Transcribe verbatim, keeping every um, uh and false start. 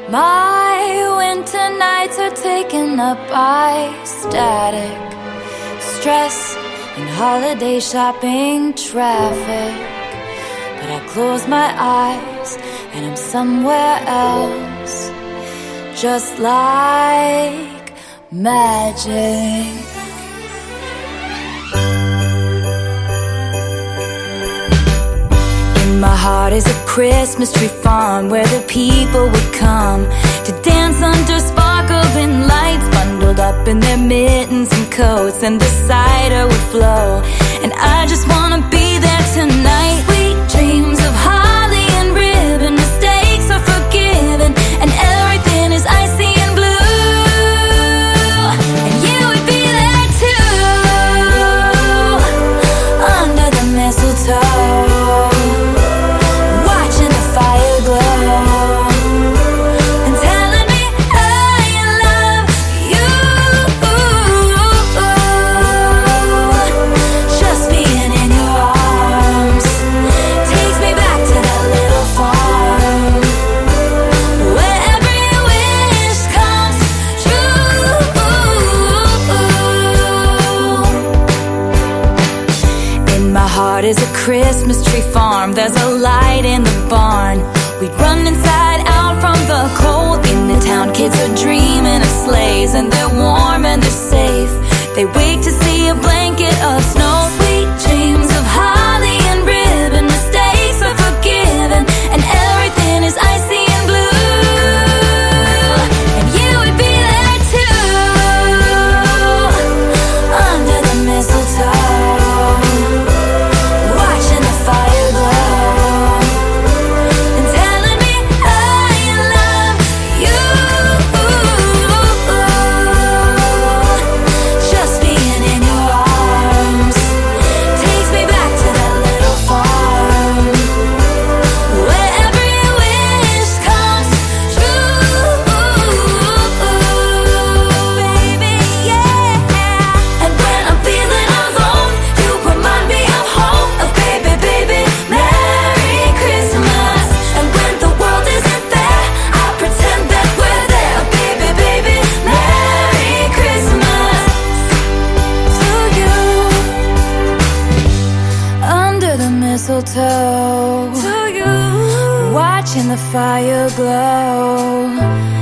My winter nights are taken up by static, stress, and holiday shopping traffic. But I close my eyes and I'm somewhere else, just like magic. My heart is a Christmas tree farm where the people would come to dance under sparkling lights, bundled up in their mittens and coats, and the cider would flow. And I just wanna be there tonight. Sweet dreams of holly and ribbon, mistakes are forgiven, and everything is icy and blue. And you would be there too, under the mistletoe, is a Christmas tree farm. There's a light in the barn. We'd run inside out from the cold. In the town, kids are dreaming of sleighs, and they're warm and they're safe. They wake to see a blanket of snow. Sweet dreams of holly and ribbon, mistakes are forgiven, and everything is icy and blue. And you would be there too, under the mistletoe. Mistletoe, to you, watching the fire glow.